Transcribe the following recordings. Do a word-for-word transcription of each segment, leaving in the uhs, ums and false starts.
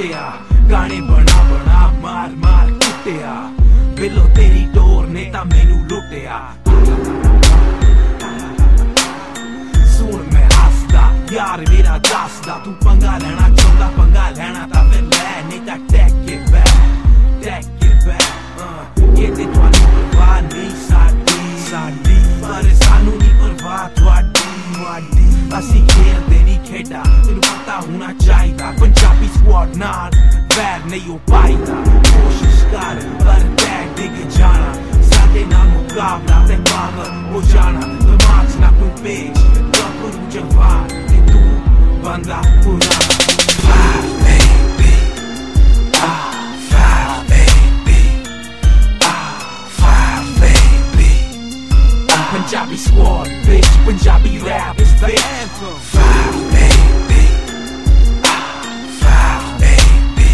लुटिया गाने बना बना मार मार कुटिया बिलो तेरी टोर ने ता मैनू लुटिया सुन मैं हसदा यार मेरा दसदा तू पंगा लेना चाहता पंगा लेना ता फिर ले नहीं ता take it back take it back ये ते तुहानू परवाह नहीं साडी साडी पर सानू नहीं परवाह तुहाडी तुहाडी असी खेलदे नहीं खेडा तेनू पता होना चाहिदा पंजाबी स्क्वाड नाल वैर नहीं हो पाईदा कोशिश कर पर टैग डिग जाना साडे नाल मुकाबला ते पागल हो जाना दिमाग ना कोई पेज करू जवान ते तू बंदा पुराना Five baby ah five baby ah five baby ah Punjabi squad bitch Punjabi rap is the anthem Five baby ah five baby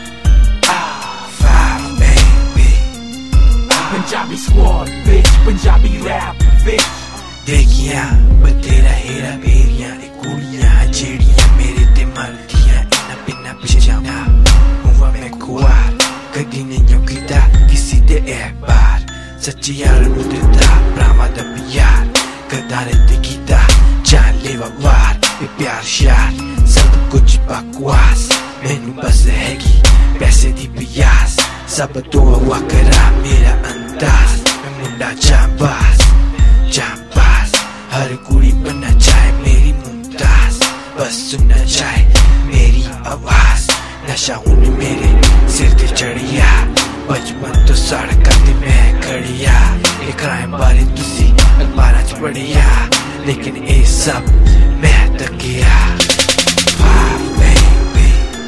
ah five baby ah Punjabi squad bitch Punjabi rap bitch देखिया बतेरा हेरा मेरिया कुड़ियां जेड़ियां मेरे ते मरदियां इन्ना pinna पिछे जाना हुआ मैं कुआर कदी नहीं कीता किसी ते एक बार सच्ची यार मुद्दा ब्रामा दा प्यार कदारे ते कीता जान लेवा वार ये प्यार शार सब कुछ बकवास मैनू बस हैगी पैसे दी प्यास सब तो हुआ करा मेरा अंदाज मैं मुंडा जांबाज जांबाज हर कुड़ी बनना चाहे मेरी मुमताज बस सुनना चाहे मेरी आवाज नशा हूं मेरे सिर ते चढ़िया बचपन तो सड़क ते मैं खड़िया ये क्राइम बारे तुसी अखबारां च पढ़िया लेकिन ये सब मैं तकिया Five baby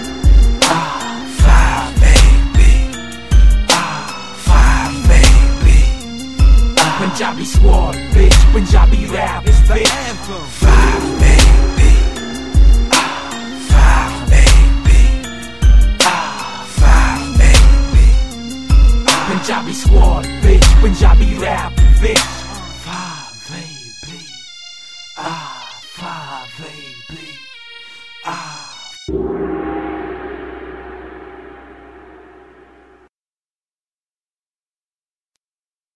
ah five baby ah five baby Punjabi squad bitch Punjabi rap is the anthem